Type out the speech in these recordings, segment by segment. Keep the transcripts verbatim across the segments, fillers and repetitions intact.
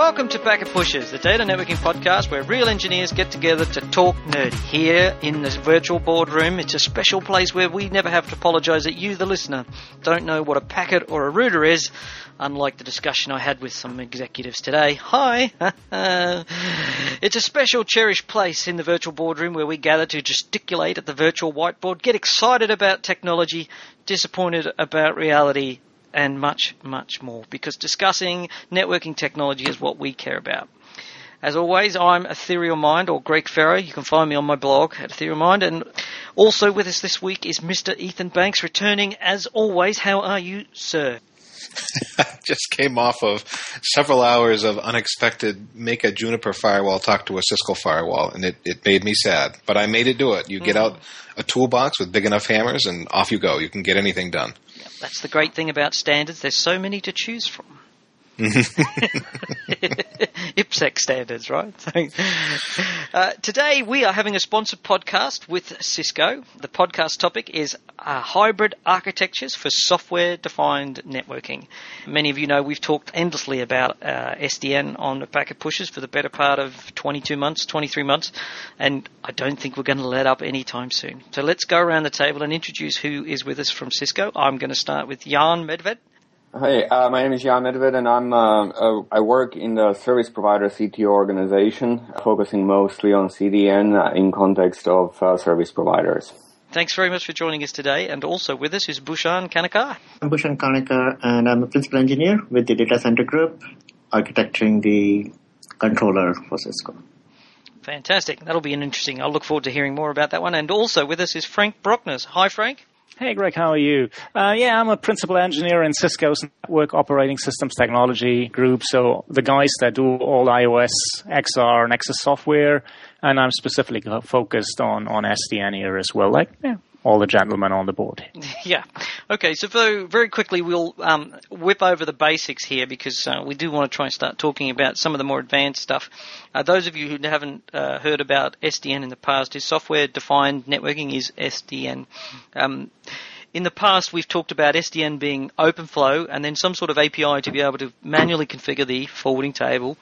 Welcome to Packet Pushers, the data networking podcast where real engineers get together to talk nerdy. Here in this virtual boardroom, it's a special place where we never have to apologise that you, the listener, don't know what a packet or a router is, unlike the discussion I had with some executives today. Hi! It's a special, cherished place in the virtual boardroom where we gather to gesticulate at the virtual whiteboard, get excited about technology, disappointed about reality, and much, much more, because discussing networking technology is what we care about. As always, I'm Ethereal Mind, or Greg Ferro. You can find me on my blog at Ethereal Mind. And also with us this week is Mister Ethan Banks, returning as always. How are you, sir? I just came off of several hours of unexpected make a Juniper firewall talk to a Cisco firewall, and it, it made me sad. But I made it do it. You get mm. out a toolbox with big enough hammers, and off you go. You can get anything done. Yep, that's the great thing about standards. There's so many to choose from. IPsec standards, right? uh, today we are having a sponsored podcast with Cisco. The podcast topic is uh, hybrid architectures for software-defined networking. Many of you know we've talked endlessly about uh, S D N on the Packet Pushers for the better part of twenty-two months, twenty-three months, and I don't think we're going to let up anytime soon. So let's go around the table and introduce who is with us from Cisco. I'm going to start with Jan Medved. Hi, uh, my name is Jan Medved, and I'm uh, uh, I work in the service provider C T O organization, focusing mostly on C D N uh, in context of uh, service providers. Thanks very much for joining us today, and also with us is Bhushan Kanekar. I'm Bhushan Kanekar, and I'm a principal engineer with the data center group, architecting the controller for Cisco. Fantastic. That'll be an interesting. I'll look forward to hearing more about that one. And also with us is Frank Brockners. Hi, Frank. Hey, Greg, how are you? Uh, yeah, I'm a principal engineer in Cisco's Network Operating Systems Technology group, so the guys that do all iOS, X R, and Nexus software, and I'm specifically focused on, on S D N here as well, like yeah, all the gentlemen on the board. Yeah. Okay, so very, very quickly we'll um, whip over the basics here because uh, we do want to try and start talking about some of the more advanced stuff. Uh, those of you who haven't uh, heard about S D N in the past, is software-defined networking is S D N. Um, in the past, we've talked about S D N being OpenFlow and then some sort of A P I to be able to manually configure the forwarding table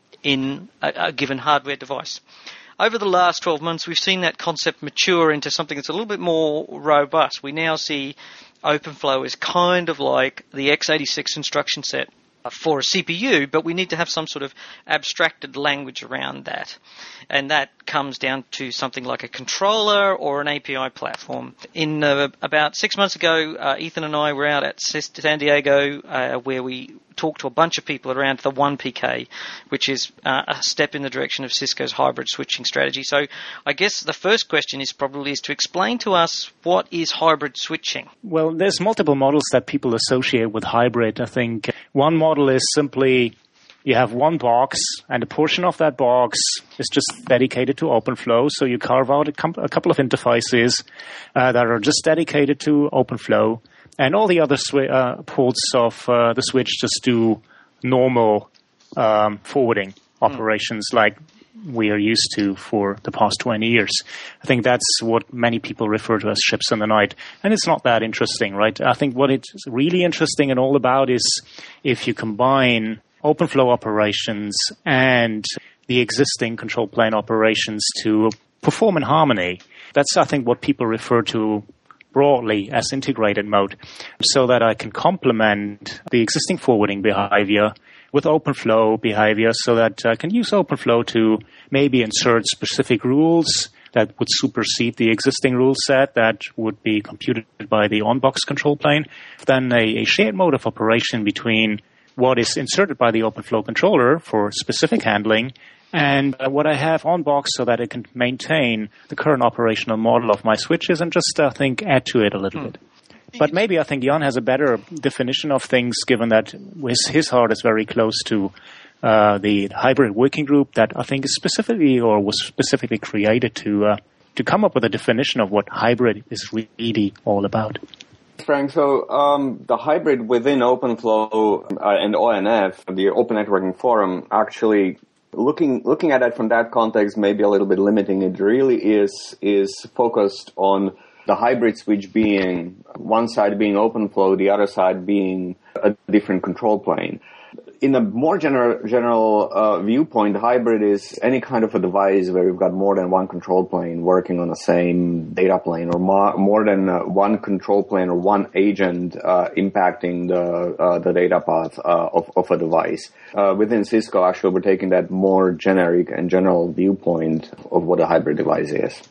in a, a given hardware device. Over the last twelve months, we've seen that concept mature into something that's a little bit more robust. We now see OpenFlow as kind of like the x eighty-six instruction set for a C P U, but we need to have some sort of abstracted language around that. And that comes down to something like a controller or an A P I platform. In uh, about six months ago, uh, Ethan and I were out at San Diego uh, where we talked to a bunch of people around the one P K, which is uh, a step in the direction of Cisco's hybrid switching strategy. So I guess the first question is probably is to explain to us what is hybrid switching. Well, there's multiple models that people associate with hybrid. I think one model is simply you have one box, and a portion of that box is just dedicated to OpenFlow. So you carve out a, com- a couple of interfaces uh, that are just dedicated to OpenFlow. And all the other sw- uh, ports of uh, the switch just do normal um, forwarding operations mm. like we are used to for the past twenty years. I think that's what many people refer to as ships in the night. And it's not that interesting, right? I think what it's really interesting and all about is if you combine OpenFlow operations and the existing control plane operations to perform in harmony. That's, I think, what people refer to broadly as integrated mode, so that I can complement the existing forwarding behavior with OpenFlow behavior so that I can use OpenFlow to maybe insert specific rules that would supersede the existing rule set that would be computed by the on-box control plane. Then a, a shared mode of operation between what is inserted by the OpenFlow controller for specific handling and uh, what I have on box so that it can maintain the current operational model of my switches and just, I uh, think, add to it a little hmm. bit. But maybe I think Jan has a better definition of things, given that his, his heart is very close to uh, the hybrid working group that I think is specifically or was specifically created to uh, to come up with a definition of what hybrid is really all about. Frank, so um, the hybrid within OpenFlow uh, and O N F, the Open Networking Forum, actually Looking looking at it from that context, maybe a little bit limiting. It really is is focused on the hybrid switch being one side being OpenFlow, the other side being a different control plane. in a more general general uh, viewpoint, hybrid is any kind of a device where you've got more than one control plane working on the same data plane, or more, more than uh, one control plane or one agent uh, impacting the uh, the data path uh, of, of a device. Uh, within Cisco, actually, we're taking that more generic and general viewpoint of what a hybrid device is.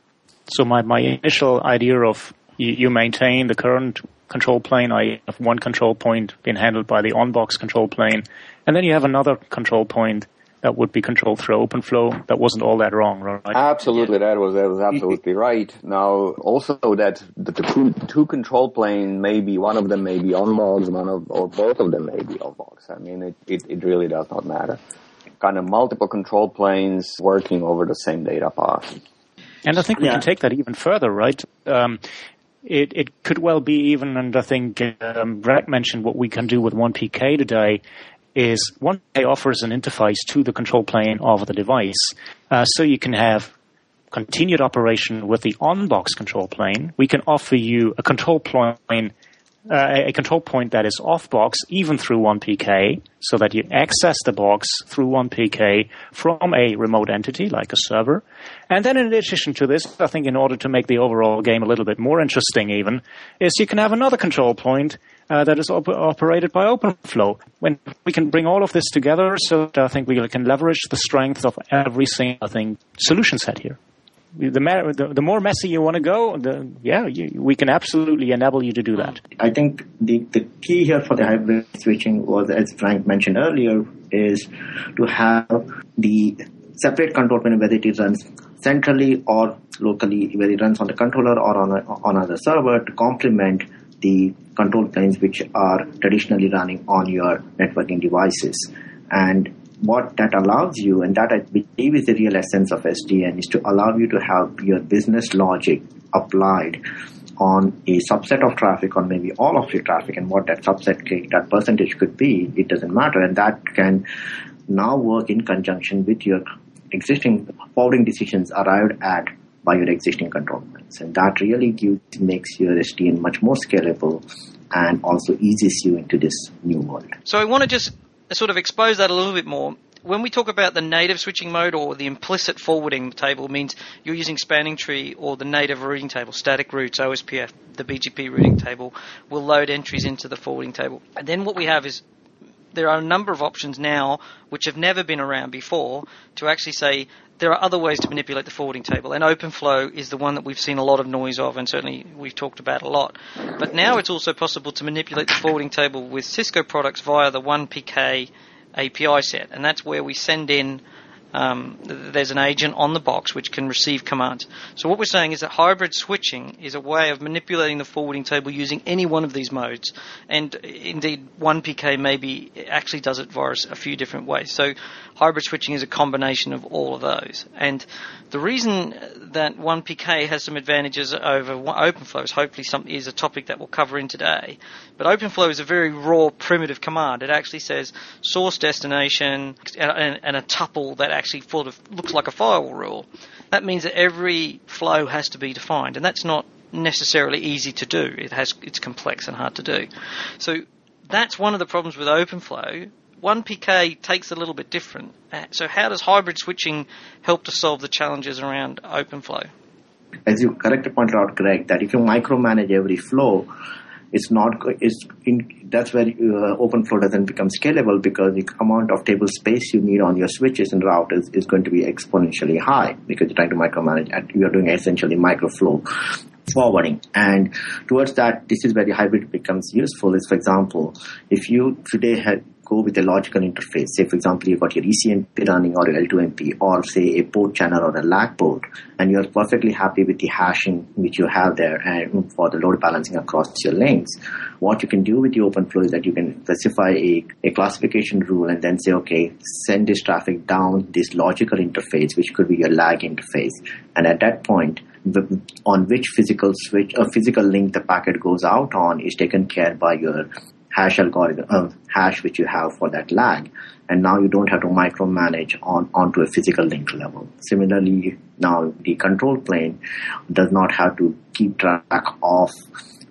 So my, my initial idea of you, you maintain the current control plane, I have one control point being handled by the on-box control plane, and then you have another control point that would be controlled through OpenFlow. That wasn't all that wrong, right? Absolutely, that was that was absolutely right. Now, also that the, the two, two control plane, maybe one of them may be on-box, one of or both of them may be off-box. I mean, it, it, it really does not matter. Kind of multiple control planes working over the same data path. And I think we Yeah. can take that even further, right? Um, It, it could well be even, and I think um, Brett mentioned what we can do with one P K today, is one P K offers an interface to the control plane of the device. Uh, so you can have continued operation with the on-box control plane. We can offer you a control plane, uh, a control point that is off-box, even through one P K, so that you access the box through one P K from a remote entity, like a server. And then in addition to this, I think in order to make the overall game a little bit more interesting even, is you can have another control point uh, that is op- operated by OpenFlow. When we can bring all of this together, so I think we can leverage the strength of every single thing solution set here. The, ma- the, the more messy you want to go, the, yeah, you, we can absolutely enable you to do that. I think the, the key here for the hybrid switching was, as Frank mentioned earlier, is to have the separate control plane, whether it runs centrally or locally, whether it runs on the controller or on a, on another server, to complement the control planes which are traditionally running on your networking devices. And what that allows you, and that I believe is the real essence of S D N, is to allow you to have your business logic applied on a subset of traffic, or maybe all of your traffic, and what that subset, that percentage could be, it doesn't matter. And that can now work in conjunction with your existing forwarding decisions arrived at by your existing control planes. And that really gives, makes your S D N much more scalable and also eases you into this new world. So I want to just sort of expose that a little bit more. When we talk about the native switching mode or the implicit forwarding table, means you're using spanning tree or the native routing table, static routes, O S P F, the B G P routing table will load entries into the forwarding table. And then what we have is there are a number of options now which have never been around before to actually say there are other ways to manipulate the forwarding table. And OpenFlow is the one that we've seen a lot of noise of, and certainly we've talked about a lot. But now it's also possible to manipulate the forwarding table with Cisco products via the one P K A P I set. And that's where we send in, um, there's an agent on the box which can receive commands. So what we're saying is that hybrid switching is a way of manipulating the forwarding table using any one of these modes. And indeed, one P K maybe actually does it via a few different ways. So hybrid switching is a combination of all of those. And the reason that one P K has some advantages over OpenFlow is hopefully some, is a topic that we'll cover in today. But OpenFlow is a very raw, primitive command. It actually says source, destination, and, and a tuple that actually sort of looks like a firewall rule. That means that every flow has to be defined, and that's not necessarily easy to do. It has, it's complex and hard to do. So that's one of the problems with OpenFlow. one P K takes a little bit different. So how does hybrid switching help to solve the challenges around OpenFlow? As you correctly pointed out, Greg, that if you micromanage every flow, it's not, it's in, that's where uh, OpenFlow doesn't become scalable, because the amount of table space you need on your switches and routers is going to be exponentially high, because you're trying to micromanage and you're doing essentially microflow forwarding. And towards that, this is where the hybrid becomes useful. Is, for example, if you today had go with a logical interface, say for example you've got your E C M P running or your L two M P, or say a port channel or a lag port, and you're perfectly happy with the hashing which you have there and for the load balancing across your lanes, what you can do with the OpenFlow is that you can specify a, a classification rule and then say, okay, send this traffic down this logical interface, which could be your lag interface. And at that point, the, on which physical switch or physical link the packet goes out on is taken care by your hash algorithm, uh, hash which you have for that lag. And now you don't have to micromanage on onto a physical link level. Similarly, now the control plane does not have to keep track of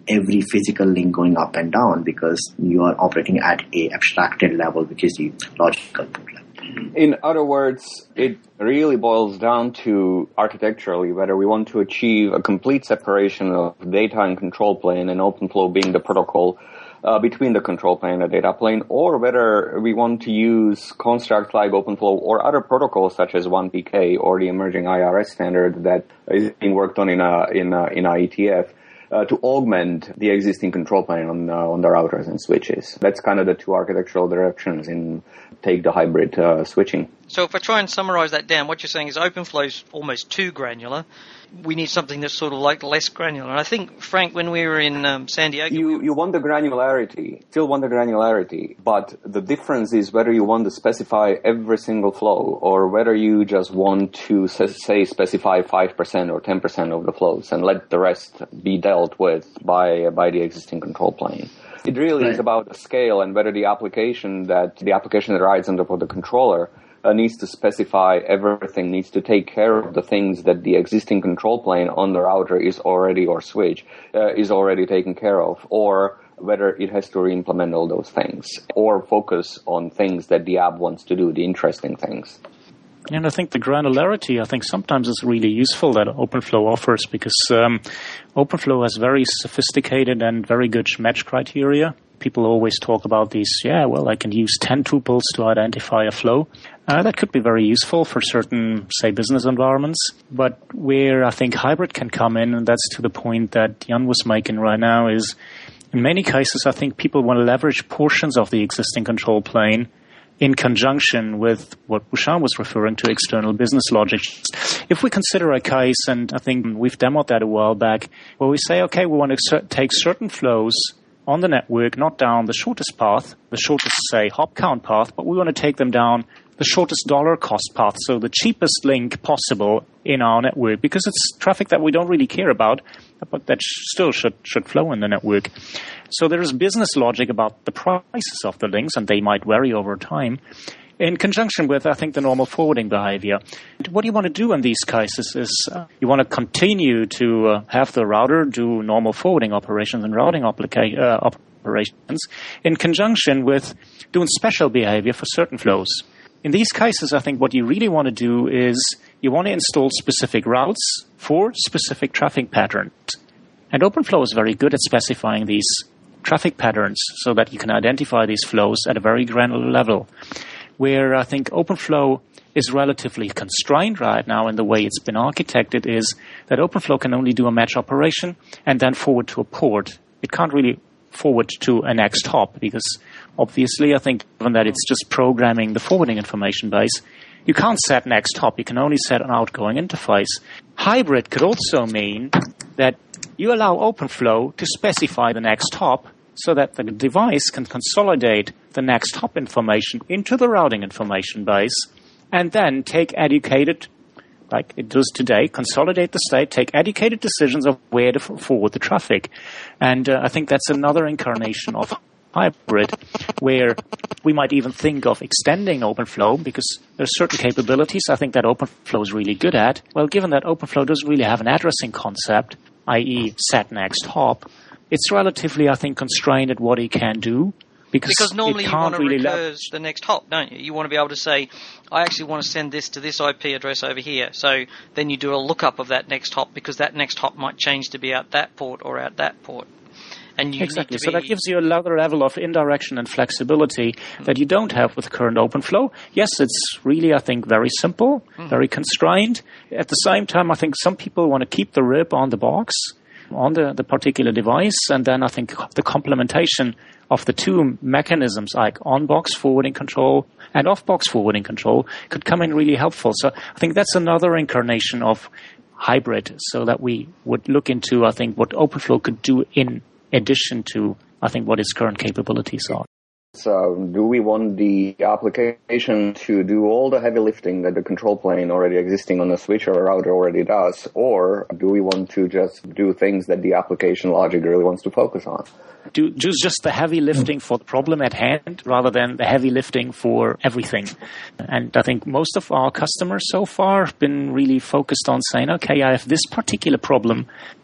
every physical link going up and down because you are operating at a abstracted level, which is the logical port level. In other words, it really boils down to architecturally whether we want to achieve a complete separation of data and control plane, and OpenFlow being the protocol uh, between the control plane and the data plane, or whether we want to use constructs like OpenFlow or other protocols such as one P K or the emerging I R S standard that is being worked on in a, in a, in I E T F. Uh, to augment the existing control plane on uh, on the routers and switches. That's kind of the two architectural directions in take the hybrid uh, switching. So if I try and summarize that down, what you're saying is OpenFlow's almost too granular. We need something that's sort of like less granular. And I think, Frank, when we were in um, San Diego... You, you want the granularity, still want the granularity, but the difference is whether you want to specify every single flow or whether you just want to, say, specify five percent or ten percent of the flows and let the rest be dealt with by, by the existing control plane. It really right. is about the scale and whether the application that the application that rides on top of the controller uh, needs to specify everything, needs to take care of the things that the existing control plane on the router is already, or switch, uh, is already taken care of, or whether it has to re-implement all those things, or focus on things that the app wants to do, the interesting things. And I think the granularity, I think sometimes is really useful that OpenFlow offers, because um, OpenFlow has very sophisticated and very good match criteria. People always talk about these, yeah, well, I can use ten tuples to identify a flow. Uh, that could be very useful for certain, say, business environments. But where I think hybrid can come in, and that's to the point that Jan was making right now, is in many cases, I think people want to leverage portions of the existing control plane in conjunction with what Bhushan was referring to, external business logic. If we consider a case, and I think we've demoed that a while back, where we say, okay, we want to take certain flows on the network, not down the shortest path, the shortest, say, hop count path, but we want to take them down the shortest dollar cost path, so the cheapest link possible in our network, because it's traffic that we don't really care about, but that sh- still should should flow in the network. So there is business logic about the prices of the links, and they might vary over time, in conjunction with, I think, the normal forwarding behavior. What you want to do in these cases is uh, you want to continue to uh, have the router do normal forwarding operations and routing applica- uh, operations in conjunction with doing special behavior for certain flows. In these cases, I think what you really want to do is you want to install specific routes for specific traffic patterns. And OpenFlow is very good at specifying these traffic patterns so that you can identify these flows at a very granular level. Where I think OpenFlow is relatively constrained right now in the way it's been architected is that OpenFlow can only do a match operation and then forward to a port. It can't really forward to a next hop because obviously I think given that it's just programming the forwarding information base, you can't set next hop. You can only set an outgoing interface. Hybrid could also mean that you allow OpenFlow to specify the next hop so that the device can consolidate the next hop information into the routing information base and then take educated, like it does today, consolidate the state, take educated decisions of where to f- forward the traffic. And uh, I think that's another incarnation of hybrid where we might even think of extending OpenFlow because there are certain capabilities I think that OpenFlow is really good at. Well, given that OpenFlow doesn't really have an addressing concept, that is set next hop, it's relatively, I think, constrained at what it can do. Because, because normally you want to really recurse the next hop, don't you? You want to be able to say, I actually want to send this to this I P address over here. So then you do a lookup of that next hop because that next hop might change to be out that port or out that port. And you exactly. Need to so be... that gives you another level of indirection and flexibility mm-hmm. that you don't have with current OpenFlow. Yes, it's really, I think, very simple, mm-hmm. very constrained. At the same time, I think some people want to keep the R I P on the box, on the, the particular device, and then I think the complementation of the two mechanisms, like on-box forwarding control and off-box forwarding control, could come in really helpful. So I think that's another incarnation of hybrid, so that we would look into, I think, what OpenFlow could do in addition to, I think, what its current capabilities are. So do we want the application to do all the heavy lifting that the control plane already existing on the switch or router already does, or do we want to just do things that the application logic really wants to focus on? Do, do just the heavy lifting for the problem at hand rather than the heavy lifting for everything. And I think most of our customers so far have been really focused on saying, okay, I have this particular problem.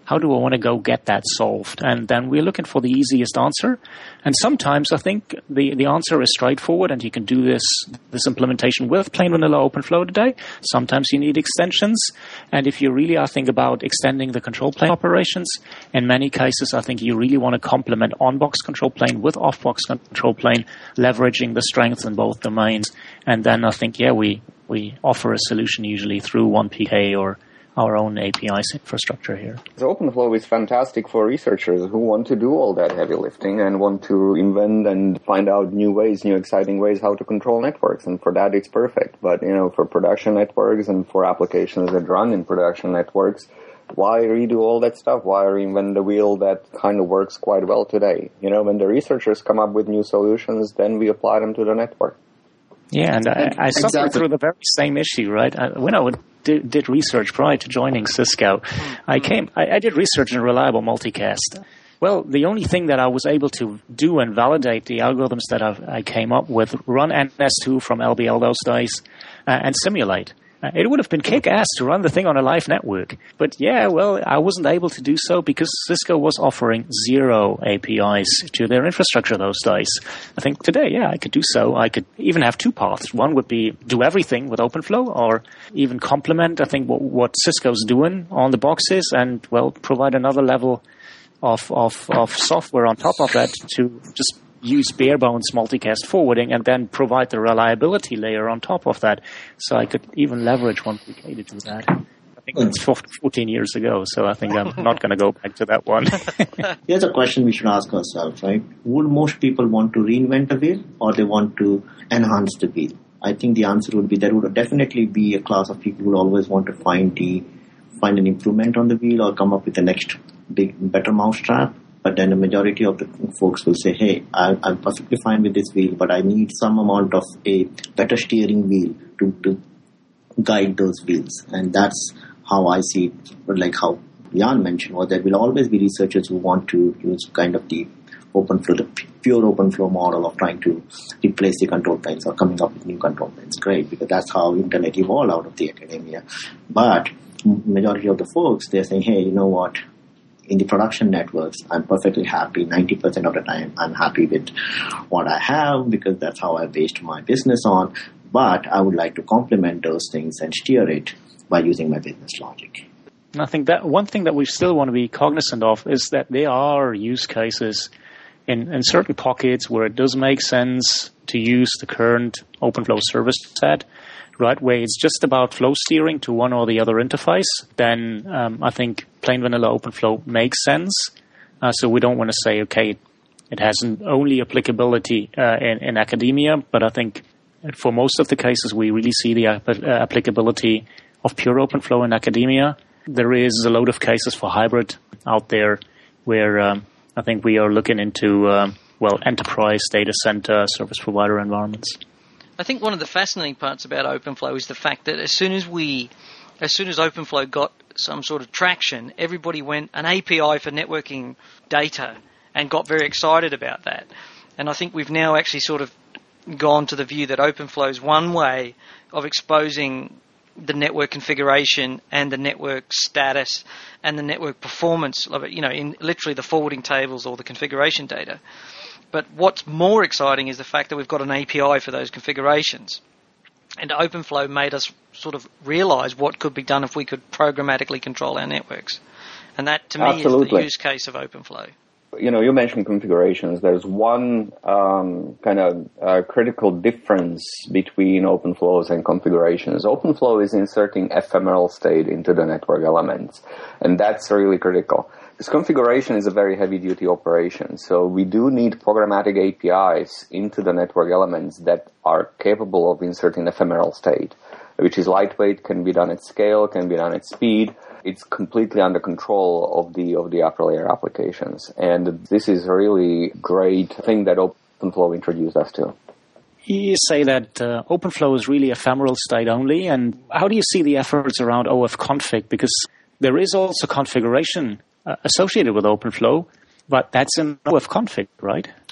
how do I want to go get that solved? And then we're looking for the easiest answer. And sometimes I think the, the answer is straightforward, and you can do this this implementation with plain vanilla OpenFlow today. Sometimes you need extensions. And if you really, I think, about extending the control plane operations, in many cases, I think you really want to complement on-box control plane with off-box control plane, leveraging the strengths in both domains. And then I think, yeah, we, we offer a solution usually through one P K or our own A P I infrastructure here. So OpenFlow is fantastic for researchers who want to do all that heavy lifting and want to invent and find out new ways, new exciting ways how to control networks. And for that, it's perfect. But, you know, for production networks and for applications that run in production networks, why redo all that stuff? Why reinvent the wheel that kind of works quite well today? You know, when the researchers come up with new solutions, then we apply them to the network. Yeah, and I, I suffered Exactly. through the very same issue, right? I, when I would, did, did research prior to joining Cisco, I came, I, I did research in reliable multicast. Well, the only thing that I was able to do and validate the algorithms that I've, I came up with, run N S two from L B L those days, uh, and simulate. Uh, it would have been kick-ass to run the thing on a live network. But yeah, well, I wasn't able to do so because Cisco was offering zero A P Is to their infrastructure those days. I think today, yeah, I could do so. I could even have two paths. One would be do everything with OpenFlow or even complement, I think, what, what Cisco's doing on the boxes and, well, provide another level of, of, of software on top of that to just use bare bones multicast forwarding and then provide the reliability layer on top of that. So I could even leverage one P K to do that. I think that's fourteen years ago, so I think I'm not going to go back to that one. Here's a question we should ask ourselves, right? Would most people want to reinvent the wheel or they want to enhance the wheel? I think the answer would be there would definitely be a class of people who would always want to find the find an improvement on the wheel or come up with the next big, better mousetrap. But then the majority of the folks will say, hey, I, I'm perfectly fine with this wheel, but I need some amount of a better steering wheel to, to guide those wheels. And that's how I see it, like how Jan mentioned, was there will always be researchers who want to use kind of the OpenFlow, the pure OpenFlow model of trying to replace the control planes or coming up with new control planes. Great, because that's how internet evolved out of the academia. But majority of the folks, they're saying, hey, you know what? In the production networks, I'm perfectly happy. ninety percent of the time, I'm happy with what I have because that's how I based my business on. But I would like to complement those things and steer it by using my business logic. And I think that one thing that we still want to be cognizant of is that there are use cases in, in certain pockets where it does make sense to use the current OpenFlow service set, right, where it's just about flow steering to one or the other interface, then um, I think plain vanilla OpenFlow makes sense. Uh, so we don't want to say, okay, it has an only applicability uh, in, in academia, but I think for most of the cases we really see the ap- uh, applicability of pure OpenFlow in academia. There is a load of cases for hybrid out there where um, I think we are looking into, um, well, enterprise data center service provider environments. I think one of the fascinating parts about OpenFlow is the fact that as soon as we, as soon as OpenFlow got some sort of traction, everybody went an A P I for networking data and got very excited about that. And I think we've now actually sort of gone to the view that OpenFlow is one way of exposing the network configuration and the network status and the network performance of it, you know, in literally the forwarding tables or the configuration data. But what's more exciting is the fact that we've got an A P I for those configurations. And OpenFlow made us sort of realize what could be done if we could programmatically control our networks. And that, to me, Absolutely. is the use case of OpenFlow. You know, you mentioned configurations. There's one um, kind of uh, critical difference between OpenFlows and configurations. OpenFlow is inserting ephemeral state into the network elements, and that's really critical. This configuration is a very heavy-duty operation, so we do need programmatic A P Is into the network elements that are capable of inserting ephemeral state, which is lightweight, can be done at scale, can be done at speed. It's completely under control of the of the upper layer applications, and this is a really great thing that OpenFlow introduced us to. You say that uh, OpenFlow is really ephemeral state only, and how do you see the efforts around O F config? Because there is also configuration uh, associated with OpenFlow, but that's in O F config, right?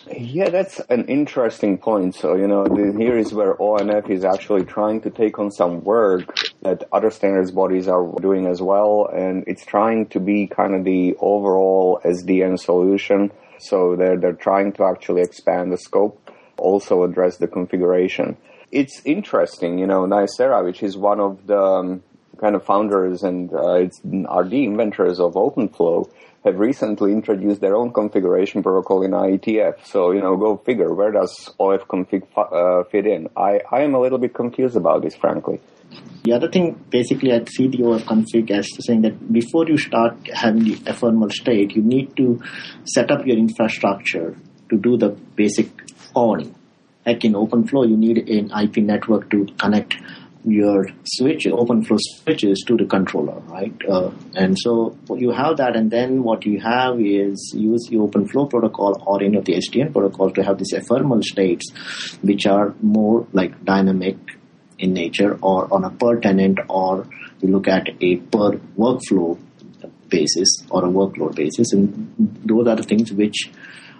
Yeah, that's an interesting point. So, you know, the, here is where O N F is actually trying to take on some work that other standards bodies are doing as well, and it's trying to be kind of the overall S D N solution. So they're, they're trying to actually expand the scope, also address the configuration. It's interesting, you know, Nicira, which is one of the um, kind of founders and uh, it's, are the inventors of OpenFlow, have recently introduced their own configuration protocol in I E T F. So, you know, go figure, where does O F config uh, fit in? I, I am a little bit confused about this, frankly. The other thing, basically, I see the O F config as saying that before you start having the ephemeral state, you need to set up your infrastructure to do the basic forwarding. Like in OpenFlow, you need an I P network to connect your switch, OpenFlow switches to the controller, right? Uh, and so you have that, and then what you have is use the OpenFlow protocol or any of the S D N protocol to have these ephemeral states, which are more like dynamic in nature or on a per tenant, or you look at a per workflow basis or a workload basis. And those are the things which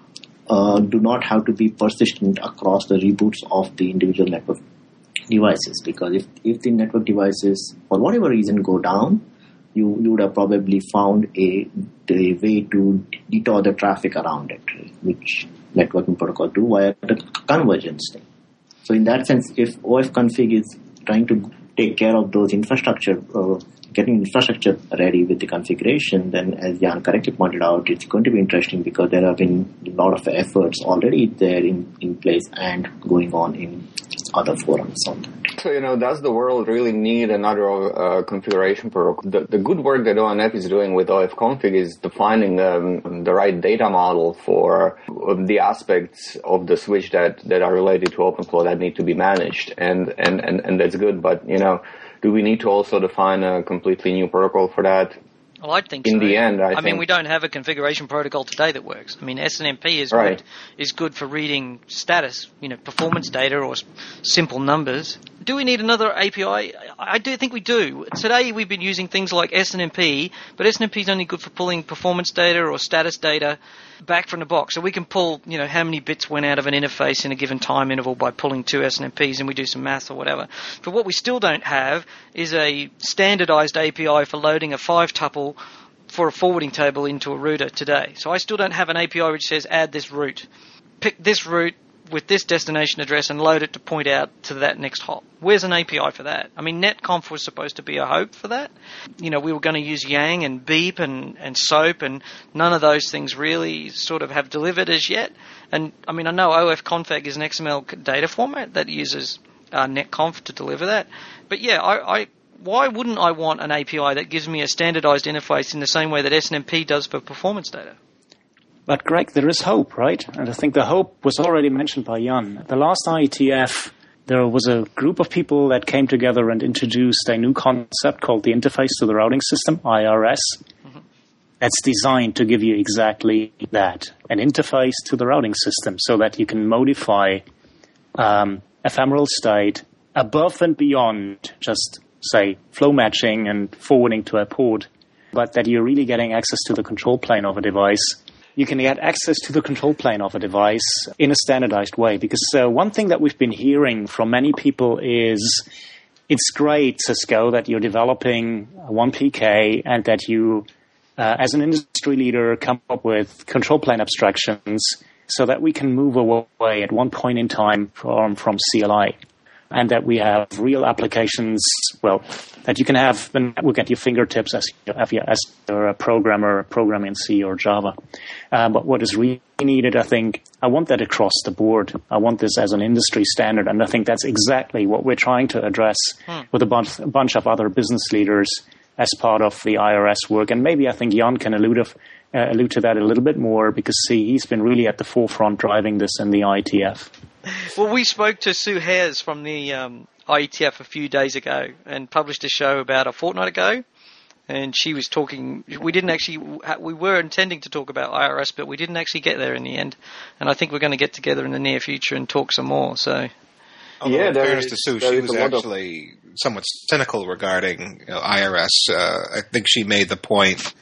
uh, do not have to be persistent across the reboots of the individual network devices, because if, if the network devices for whatever reason go down, you, you would have probably found a, a way to detour the traffic around it, which networking protocol do via the convergence thing. So in that sense, if O F config is trying to take care of those infrastructure, uh, getting infrastructure ready with the configuration, then as Jan correctly pointed out, it's going to be interesting because there have been a lot of efforts already there in, in place and going on in other forums on that. So, you know, does the world really need another uh, configuration protocol? The, the good work that O N F is doing with O F config is defining um, the right data model for the aspects of the switch that, that are related to OpenFlow that need to be managed. And, and, and, and that's good. But, you know, do we need to also define a completely new protocol for that? Well, I think in so. the end, I, I think mean, we don't have a configuration protocol today that works. I mean, S N M P is right. good, is good for reading status, you know, performance data or s- simple numbers. Do we need another A P I? I do think we do. Today we've been using things like S N M P, but S N M P is only good for pulling performance data or status data back from the box. So we can pull, you know, how many bits went out of an interface in a given time interval by pulling two S N M Ps, and we do some math or whatever. But what we still don't have is a standardized A P I for loading a five-tuple for a forwarding table into a router today. So I still don't have an A P I which says add this route, pick this route with this destination address and load it to point out to that next hop. Where's an A P I for that? I mean, netconf was supposed to be a hope for that. You know, we were going to use Yang and Beep and, and SOAP, and none of those things really sort of have delivered as yet. And, I mean, I know O F config is an X M L data format that uses uh, netconf to deliver that. But, yeah, I... I why wouldn't I want an A P I that gives me a standardized interface in the same way that S N M P does for performance data? But Greg, there is hope, right? And I think the hope was already mentioned by Jan. The last I E T F, there was a group of people that came together and introduced a new concept called the Interface to the Routing System, I R S. Mm-hmm. That's designed to give you exactly that, an interface to the routing system so that you can modify um, ephemeral state above and beyond just say, flow matching and forwarding to a port, but that you're really getting access to the control plane of a device. You can get access to the control plane of a device in a standardized way. Because uh, one thing that we've been hearing from many people is it's great, Cisco, that you're developing one P K and that you, uh, as an industry leader, come up with control plane abstractions so that we can move away at one point in time from, from C L I. And that we have real applications, well, that you can have the network at your fingertips as, as you're a programmer programming in C or Java. Uh, but what is really needed, I think, I want that across the board. I want this as an industry standard, and I think that's exactly what we're trying to address hmm. with a bunch, a bunch of other business leaders as part of the I R S work. And maybe I think Jan can allude, of, uh, allude to that a little bit more, because, see, he's been really at the forefront driving this in the I E T F. Well, we spoke to Sue Hares from the um, I E T F a few days ago and published a show about a fortnight ago. And she was talking, we didn't actually, we were intending to talk about I R S, but we didn't actually get there in the end. And I think we're going to get together in the near future and talk some more, so. Although, yeah, in fairness is, to Sue, she was actually of... somewhat cynical regarding you know, I R S. Uh, I think she made the point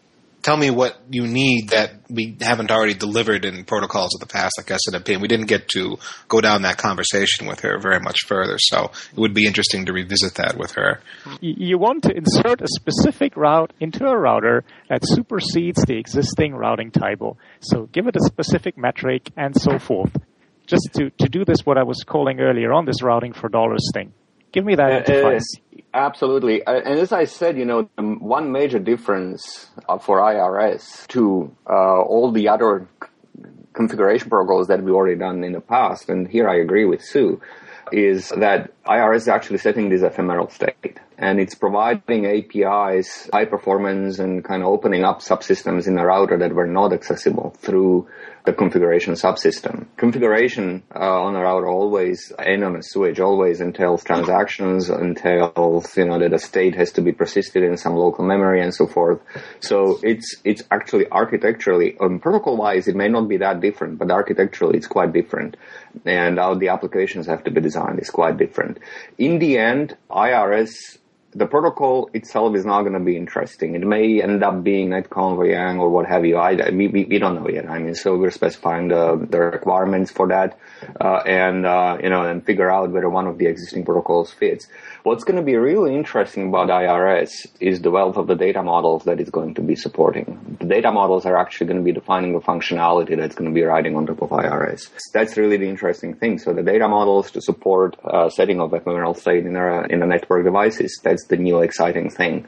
tell me what you need that we haven't already delivered in protocols of the past, like S N M P. And we didn't get to go down that conversation with her very much further. So it would be interesting to revisit that with her. You want to insert a specific route into a router that supersedes the existing routing table. So give it a specific metric and so forth. Just to, to do this, what I was calling earlier on, this routing for dollars thing. Give me that uh, interface. Uh, absolutely. Uh, and as I said, you know, um, one major difference uh, for I R S to uh, all the other c- configuration protocols that we've already done in the past, and here I agree with Sue, is that I R S is actually setting this ephemeral state. And it's providing A P Is, high performance, and kind of opening up subsystems in the router that were not accessible through the configuration subsystem. Configuration uh, on a router always, and on a switch, always entails transactions, entails, you know, that a state has to be persisted in some local memory and so forth. So it's it's actually architecturally, um, protocol-wise, it may not be that different, but architecturally it's quite different. And how the applications have to be designed is quite different. In the end, I R S, the protocol itself is not going to be interesting. It may end up being Netconf, Yang, or what have you. I, we, we, we don't know yet. I mean, so we're specifying the, the requirements for that, uh, and, uh, you know, and figure out whether one of the existing protocols fits. What's going to be really interesting about I R S is the wealth of the data models that it's going to be supporting. The data models are actually going to be defining the functionality that's going to be riding on top of I R S. That's really the interesting thing. So the data models to support uh, setting of ephemeral state in a, in a network devices, that's the new exciting thing,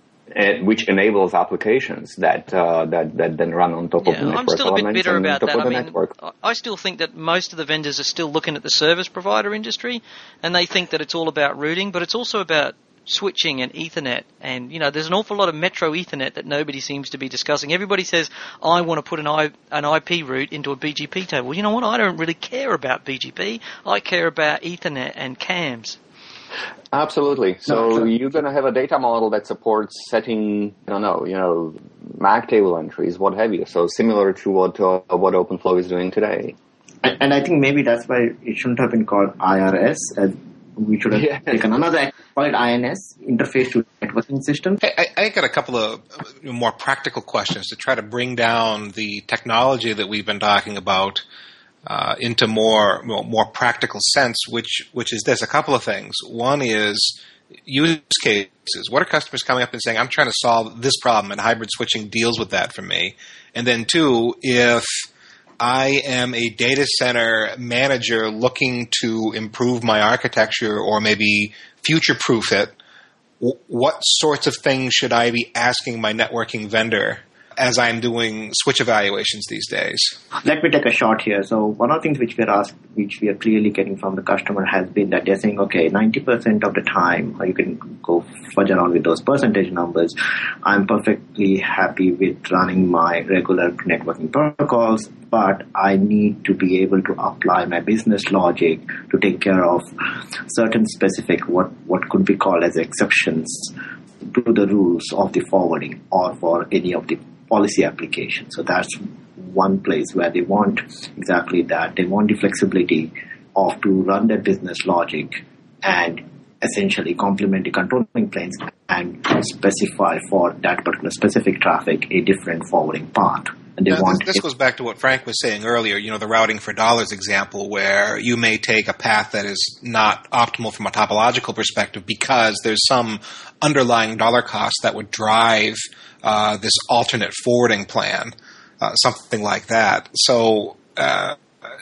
and which enables applications that uh, that that then run on top yeah, of the network. I'm still a bit bitter about that. I mean, network. I still think that most of the vendors are still looking at the service provider industry, and they think that it's all about routing, but it's also about switching and Ethernet. And, you know, there's an awful lot of metro Ethernet that nobody seems to be discussing. Everybody says, I want to put an, I, an I P route into a B G P table. Well, you know what? I don't really care about B G P. I care about Ethernet and C A Ms. Absolutely. So no, you're going to have a data model that supports setting, I don't know, you know, M A C table entries, what have you. So similar to what uh, what OpenFlow is doing today. And, and I think maybe that's why it shouldn't have been called I R S. Uh, we should have yeah. taken another, call it I N S, interface to networking systems. Hey, I, I got a couple of more practical questions to try to bring down the technology that we've been talking about Uh, into more more practical sense, which which is this. A couple of things. One is use cases. What are customers coming up and saying, I'm trying to solve this problem, and hybrid switching deals with that for me? And then two, if I am a data center manager looking to improve my architecture or maybe future-proof it, w- what sorts of things should I be asking my networking vendor as I'm doing switch evaluations these days? Let me take a shot here. So one of the things which we are asked, which we are clearly getting from the customer has been that they're saying, okay, ninety percent of the time, or you can go fudge around with those percentage numbers, I'm perfectly happy with running my regular networking protocols, but I need to be able to apply my business logic to take care of certain specific, what, what could be called as exceptions to the rules of the forwarding or for any of the policy application. So that's one place where they want exactly that. They want the flexibility of to run their business logic and essentially complement the controlling planes and specify for that particular specific traffic a different forwarding path. And they now, want this, this goes back to what Frank was saying earlier, you know, the routing for dollars example, where you may take a path that is not optimal from a topological perspective because there's some underlying dollar cost that would drive uh, this alternate forwarding plan, uh, something like that. So uh,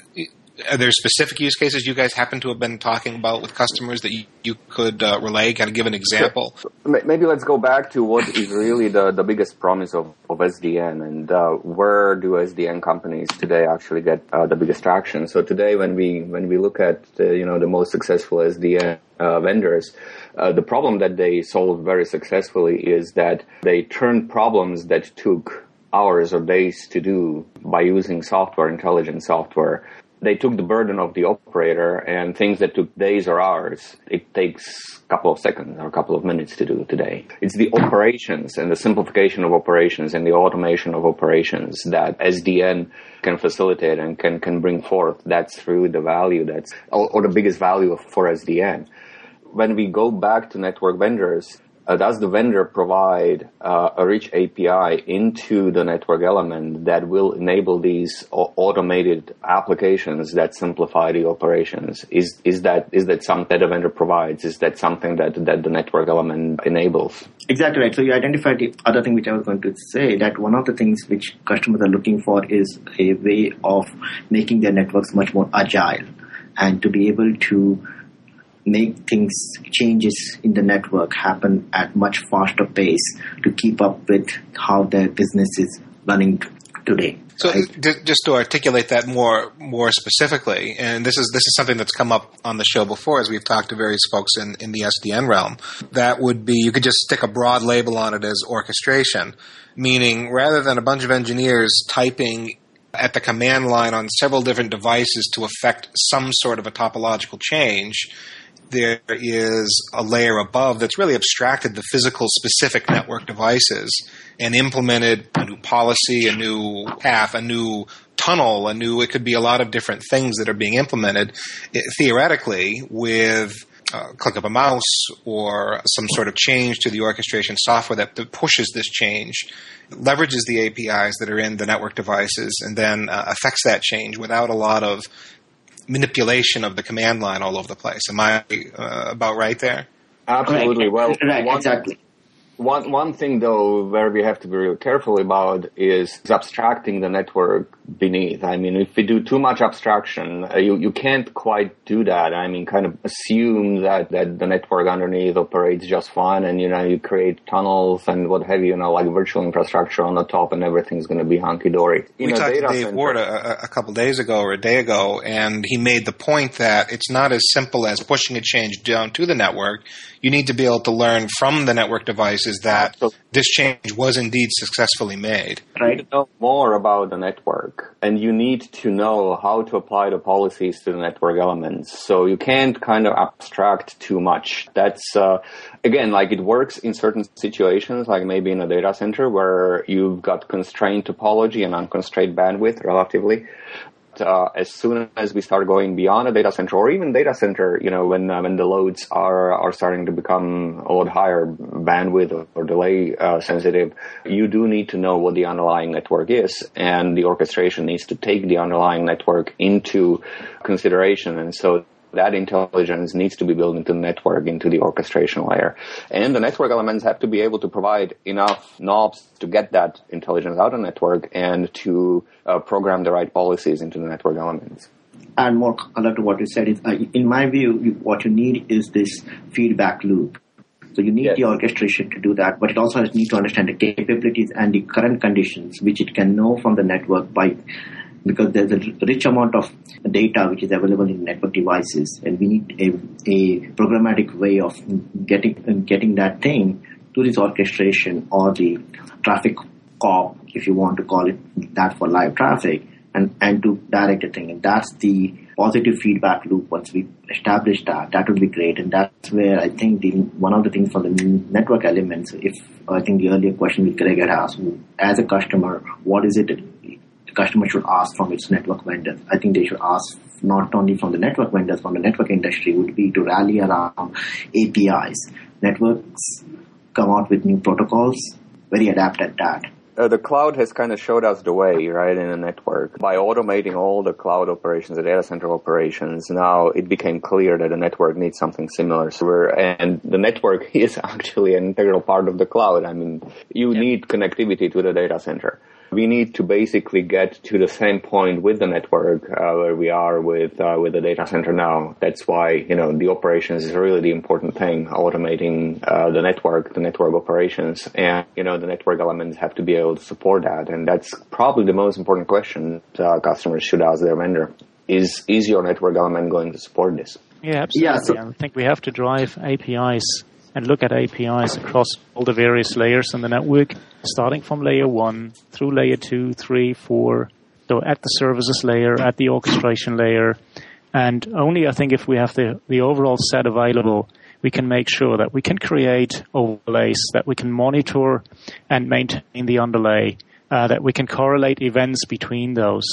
are there specific use cases you guys happen to have been talking about with customers that you, you could uh, relay? Kind of give an example. Sure. Maybe let's go back to what is really the, the biggest promise of, of S D N, and uh, where do S D N companies today actually get uh, the biggest traction? So today, when we when we look at uh, you know the most successful S D N uh, vendors, uh, the problem that they solved very successfully is that they turned problems that took hours or days to do by using software, intelligent software. They took the burden of the operator, and things that took days or hours, it takes a couple of seconds or a couple of minutes to do today. It's the operations and the simplification of operations and the automation of operations that S D N can facilitate and can, can bring forth. That's really the value that's, or, or the biggest value for S D N. When we go back to network vendors, uh, does the vendor provide uh, a rich A P I into the network element that will enable these o- automated applications that simplify the operations? Is is that is that something that a vendor provides? Is that something that, that the network element enables? Exactly right. So you identified the other thing which I was going to say, that one of the things which customers are looking for is a way of making their networks much more agile and to be able to make things, changes in the network happen at much faster pace to keep up with how their business is running t- today. So right? d- just to articulate that more more specifically, and this is this is something that's come up on the show before as we've talked to various folks in, in the S D N realm, that would be you could just stick a broad label on it as orchestration, meaning rather than a bunch of engineers typing at the command line on several different devices to affect some sort of a topological change, there is a layer above that's really abstracted the physical specific network devices and implemented a new policy, a new path, a new tunnel, a new, it could be a lot of different things that are being implemented it, theoretically with a click of a mouse or some sort of change to the orchestration software that, that pushes this change, leverages the A P Is that are in the network devices, and then uh, affects that change without a lot of manipulation of the command line all over the place. Am I uh, about right there? Absolutely. Right. Well, right, one, exactly. One one thing though, where we have to be really careful about is abstracting the network beneath. I mean, if we do too much abstraction, uh, you you can't quite do that. I mean, kind of assume that that the network underneath operates just fine, and you know you create tunnels and what have you, you know, like virtual infrastructure on the top, and everything's going to be hunky dory. We talked to Dave Ward a, a couple days ago or a day ago, and he made the point that it's not as simple as pushing a change down to the network. You need to be able to learn from the network devices that Absolutely. This change was indeed successfully made. You need to know more about the network, and you need to know how to apply the policies to the network elements. So you can't kind of abstract too much. That's, uh, again, like it works in certain situations, like maybe in a data center where you've got constrained topology and unconstrained bandwidth relatively. Uh, as soon as we start going beyond a data center, or even data center, you know, when uh, when the loads are are starting to become a lot higher bandwidth or, or delay uh, sensitive, you do need to know what the underlying network is, and the orchestration needs to take the underlying network into consideration, and so that intelligence needs to be built into the network, into the orchestration layer. And the network elements have to be able to provide enough knobs to get that intelligence out of the network and to uh, program the right policies into the network elements. And more color to what you said is, uh, in my view, you, what you need is this feedback loop. So you need yes. the orchestration to do that, but it also has need to understand the capabilities and the current conditions, which it can know from the network by because there's a rich amount of data which is available in network devices, and we need a, a programmatic way of getting getting that thing to this orchestration or the traffic cop, if you want to call it that for live traffic, and, and to direct the thing. And that's the positive feedback loop. Once we establish that, that would be great. And that's where I think the one of the things for the network elements, if I think the earlier question which Greg had asked, as a customer, what is it customer should ask from its network vendors? I think they should ask not only from the network vendors, from the network industry, would be to rally around A P Is. Networks come out with new protocols, very adept at that. Uh, the cloud has kind of showed us the way, right, in a network. By automating all the cloud operations, the data center operations, now it became clear that the network needs something similar. So we're, and the network is actually an integral part of the cloud. I mean, you yeah. need connectivity to the data center. We need to basically get to the same point with the network uh, where we are with uh, with the data center now. That's why, you know, the operations is really the important thing, automating uh, the network, the network operations. And, you know, the network elements have to be able to support that. And that's probably the most important question uh, customers should ask their vendor. Is is your network element going to support this? Yeah, absolutely. Yeah, so I think we have to drive A P Is and look at A P Is across all the various layers in the network, starting from layer one through layer two, three, four, so at the services layer, at the orchestration layer. And only I think if we have the, the overall set available, we can make sure that we can create overlays, that we can monitor and maintain the underlay, uh, that we can correlate events between those.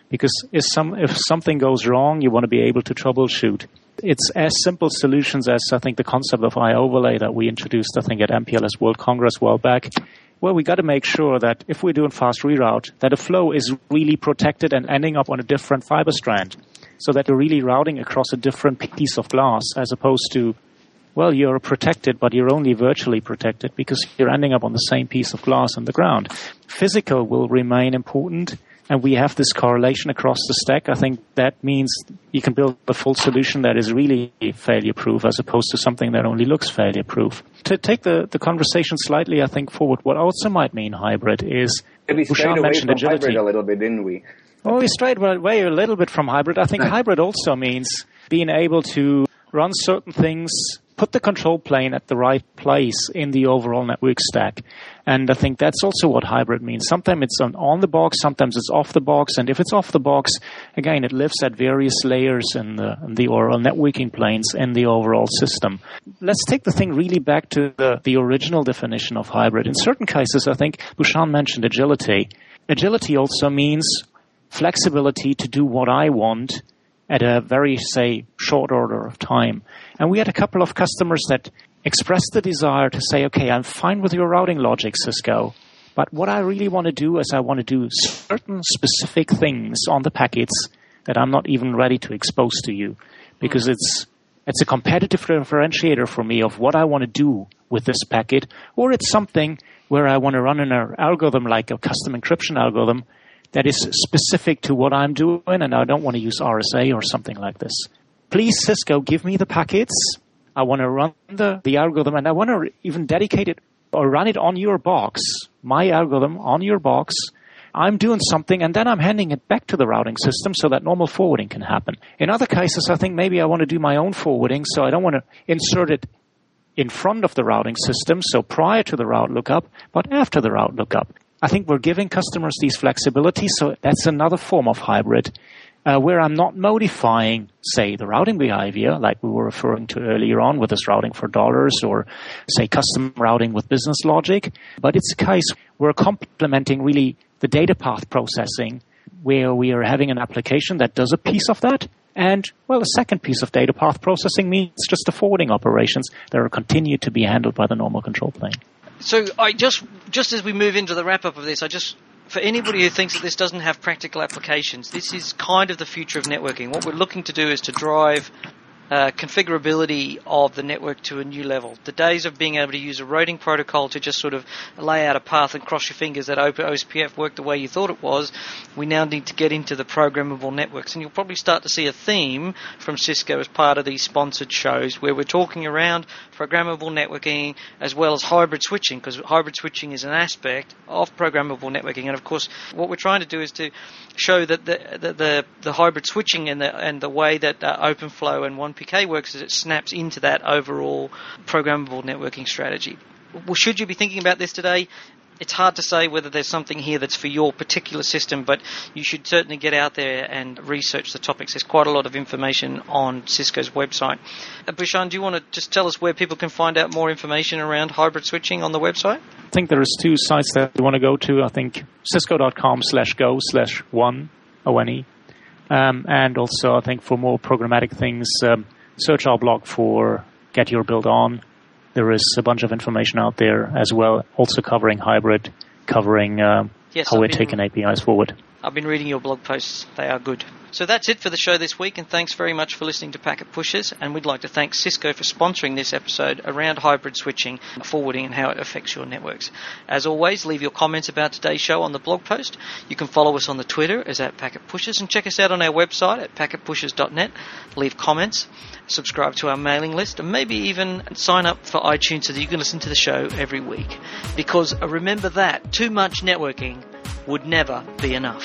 Because if, some, if something goes wrong, you want to be able to troubleshoot. It's as simple solutions as, I think, the concept of iOverlay that we introduced, I think, at M P L S World Congress a while back. Well, we got to make sure that if we're doing fast reroute, that a flow is really protected and ending up on a different fiber strand, so that you're really routing across a different piece of glass, as opposed to, well, you're protected, but you're only virtually protected because you're ending up on the same piece of glass on the ground. Physical will remain important, and we have this correlation across the stack. I think that means you can build a full solution that is really failure-proof as opposed to something that only looks failure-proof. To take the, the conversation slightly, I think, forward, what also might mean hybrid is, we strayed away from agility. Hybrid a little bit, didn't we? Well, we strayed away a little bit from hybrid. I think hybrid also means being able to run certain things, put the control plane at the right place in the overall network stack. And I think that's also what hybrid means. Sometimes it's on, on the box, sometimes it's off the box. And if it's off the box, again, it lives at various layers in the, in the overall networking planes in the overall system. Let's take the thing really back to the, the original definition of hybrid. In certain cases, I think Bhushan mentioned agility. Agility also means flexibility to do what I want at a very, say, short order of time. And we had a couple of customers that expressed the desire to say, okay, I'm fine with your routing logic, Cisco, but what I really want to do is I want to do certain specific things on the packets that I'm not even ready to expose to you, because it's it's a competitive differentiator for me of what I want to do with this packet, or it's something where I want to run an algorithm like a custom encryption algorithm that is specific to what I'm doing, and I don't want to use R S A or something like this. Please, Cisco, give me the packets. I want to run the, the algorithm, and I want to even dedicate it or run it on your box, my algorithm on your box. I'm doing something, and then I'm handing it back to the routing system so that normal forwarding can happen. In other cases, I think maybe I want to do my own forwarding, so I don't want to insert it in front of the routing system, so prior to the route lookup, but after the route lookup. I think we're giving customers these flexibilities, so that's another form of hybrid, uh, where I'm not modifying, say, the routing behavior, like we were referring to earlier on with this routing for dollars, or, say, custom routing with business logic. But it's a case we're complementing really the data path processing, where we are having an application that does a piece of that. And, well, a second piece of data path processing means just the forwarding operations that are continued to be handled by the normal control plane. So I just, just as we move into the wrap-up of this, I just, for anybody who thinks that this doesn't have practical applications, this is kind of the future of networking. What we're looking to do is to drive uh, configurability of the network to a new level. The days of being able to use a routing protocol to just sort of lay out a path and cross your fingers that O S P F worked the way you thought it was, we now need to get into the programmable networks. And you'll probably start to see a theme from Cisco as part of these sponsored shows where we're talking around programmable networking as well as hybrid switching, because hybrid switching is an aspect of programmable networking. And of course, what we're trying to do is to show that the the, the, the hybrid switching and the and the way that uh, OpenFlow and one P K works is it snaps into that overall programmable networking strategy. Well, should you be thinking about this today? It's hard to say whether there's something here that's for your particular system, but you should certainly get out there and research the topics. There's quite a lot of information on Cisco's website. Uh, Bhushan, do you want to just tell us where people can find out more information around hybrid switching on the website? I think there is two sites that you want to go to. I think cisco.com slash go slash one, O N E. Um, and also, I think for more programmatic things, um, search our blog for Get Your Build On. There is a bunch of information out there as well, also covering hybrid, covering um, yes, how I've we're been, taking A P Is forward. I've been reading your blog posts. They are good. So that's it for the show this week, and thanks very much for listening to Packet Pushers. And we'd like to thank Cisco for sponsoring this episode around hybrid switching, forwarding, and how it affects your networks. As always, leave your comments about today's show on the blog post. You can follow us on the Twitter as at Packet Pushers, and check us out on our website at packet pushers dot net. Leave comments, subscribe to our mailing list, and maybe even sign up for iTunes so that you can listen to the show every week. Because remember that too much networking would never be enough.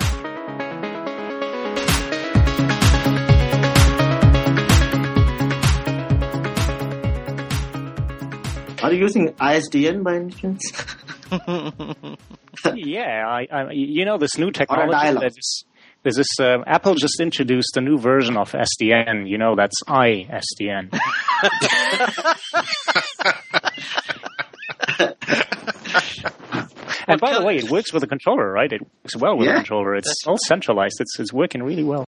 Are you using I S D N by any chance? yeah, I, I, you know this new Or a technology. dial-up. That is, there's this uh, Apple just introduced a new version of S D N. You know, that's I S D N. Well, And by the way, it works with a controller, right? It works well with Yeah. a controller. It's all centralized. It's it's working really well.